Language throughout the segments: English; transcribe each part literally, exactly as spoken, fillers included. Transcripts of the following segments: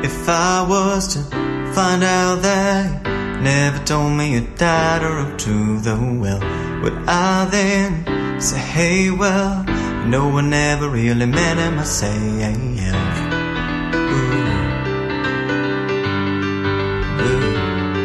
If I was to find out that you never told me your daughter up to the well, would I then say, hey, well, no one ever really met him myself? Ooh. Ooh.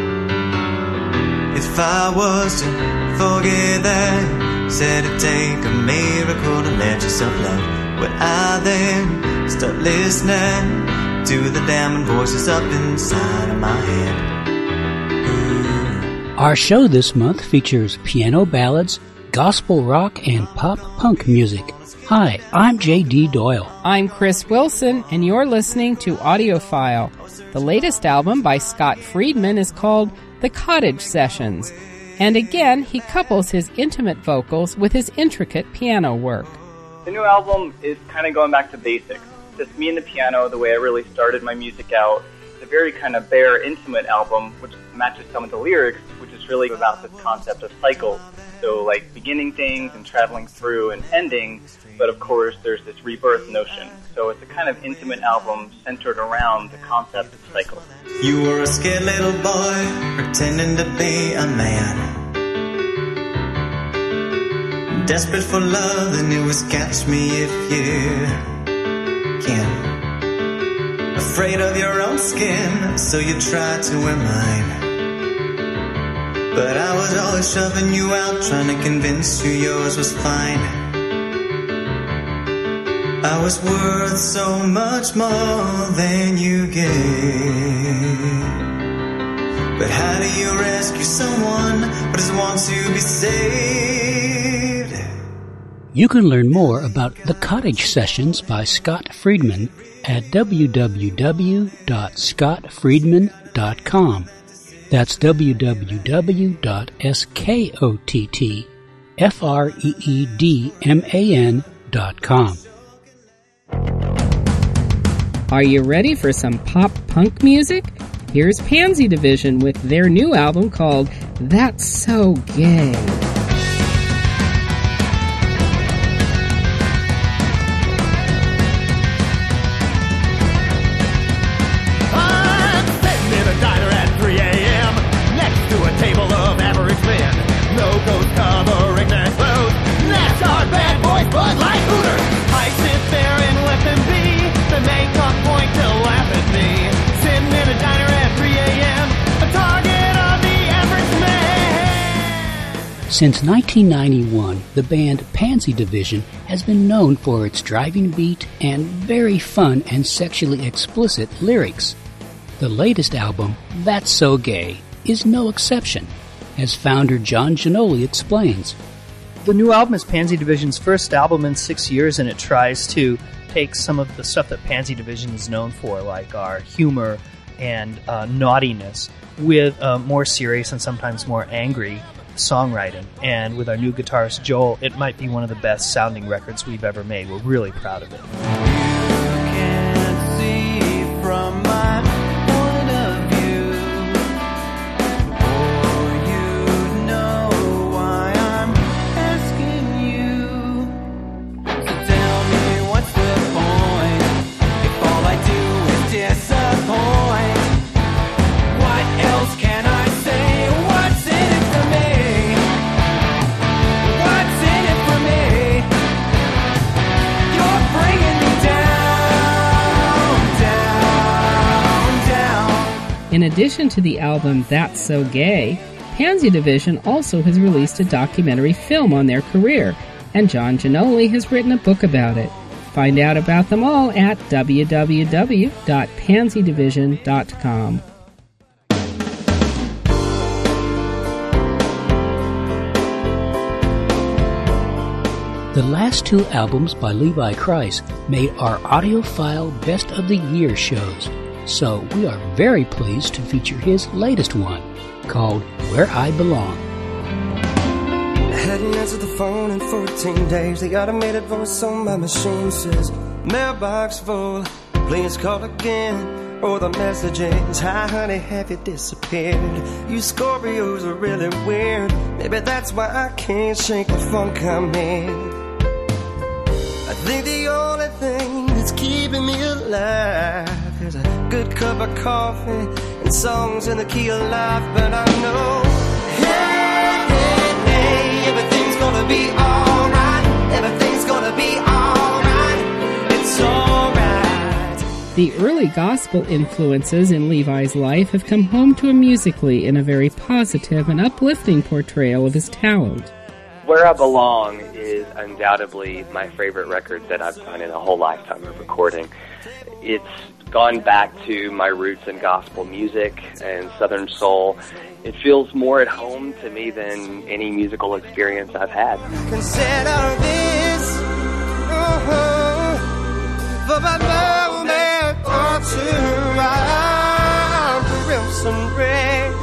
If I was to forget that you said it'd take a miracle to let yourself love, would I then start listening to the damning voices up inside of my head? Ooh. Our show this month features piano ballads, gospel rock, and pop punk music. Hi, I'm J D. Doyle. I'm Chris Wilson, and you're listening to Audiophile. The latest album by Scott Friedman is called The Cottage Sessions. And again, he couples his intimate vocals with his intricate piano work. The new album is kind of going back to basics. Just me and the piano, the way I really started my music out. It's a very kind of bare, intimate album, which matches some of the lyrics, which is really about this concept of cycles. So like beginning things and traveling through and ending, but of course there's this rebirth notion. So it's a kind of intimate album centered around the concept of cycles. You were a scared little boy pretending to be a man, desperate for love, and it was catch me if you can. Afraid of your own skin, so you tried to wear mine. But I was always shoving you out, trying to convince you yours was fine. I was worth so much more than you gave. But how do you rescue someone who doesn't want to be saved? You can learn more about The Cottage Sessions by Scott Friedman at w w w dot scott friedman dot com. That's w w w dot scott friedman dot com. Are you ready for some pop punk music? Here's Pansy Division with their new album called That's So Gay. But like Hooters, I sit there and let them be. Then they come point to laugh at me. Sitting in a diner at three a.m., a target of the average man. Since nineteen ninety-one, the band Pansy Division has been known for its driving beat and very fun and sexually explicit lyrics. The latest album, That's So Gay, is no exception, as founder John Giannoli explains. The new album is Pansy Division's first album in six years, and it tries to take some of the stuff that Pansy Division is known for, like our humor and uh, naughtiness, with uh, more serious and sometimes more angry songwriting. And with our new guitarist Joel, it might be one of the best sounding records we've ever made. We're really proud of it. You can't see from my point of view, or you know why I'm asking you. So tell me what's the point if all I do is disappoint? What else can I say? What's in it for me? What's in it for me? You're bringing me down, down, down. In addition to the album That's So Gay, Pansy Division also has released a documentary film on their career, and John Giannoli has written a book about it. Find out about them all at w w w dot pansy division dot com. The last two albums by Levi Kreis made our Audiophile Best of the Year shows, so we are very pleased to feature his latest one, called Where I Belong. I hadn't answered the phone in fourteen days. The automated voice on my machine says, mailbox full, please call again. Or the message is, hi honey, have you disappeared? You Scorpios are really weird. Maybe that's why I can't shake the funk I'm in. I think the only thing that's keeping me alive is a good cup of coffee and songs in the key of life. But I know, hey, hey, hey, everything's gonna be alright. Everything's gonna be alright. It's alright. The early gospel influences in Levi's life have come home to him musically in a very positive and uplifting portrayal of his talent. Where I Belong is undoubtedly my favorite record that I've done in a whole lifetime of recording. It's gone back to my roots in gospel music and Southern soul. It feels more at home to me than any musical experience I've had. Consider this, uh-huh, for a moment or two, I'm crimson red.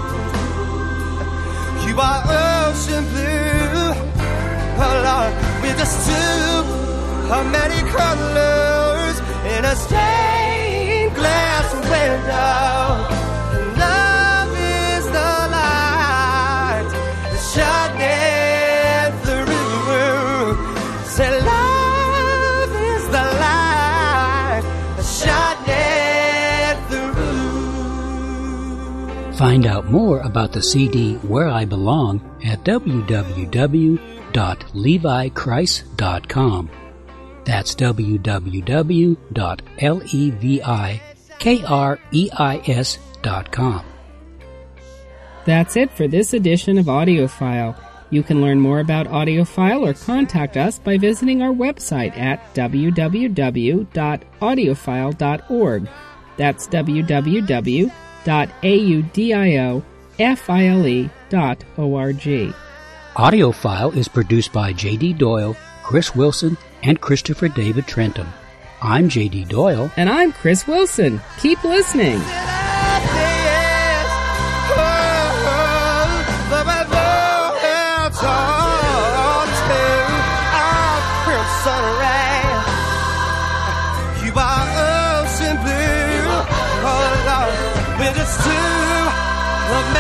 You are ocean blue, oh Lord, with just two of many colors in a stained glass window. And love is the light that shining through. Say love is the light that shining through. Find out more about the C D Where I Belong at w w w dot levi christ dot com. That's w w w dot levi christ dot com. That's it for this edition of AudioFile. You can learn more about AudioFile or contact us by visiting our website at w w w dot audiophile dot org. That's w w w dot audiofile dot org. AudioFile is produced by J D. Doyle, Chris Wilson, and Christopher David Trentham. I'm J D. Doyle. And I'm Chris Wilson. Keep listening. You are ocean blue, oh Lord, with just two of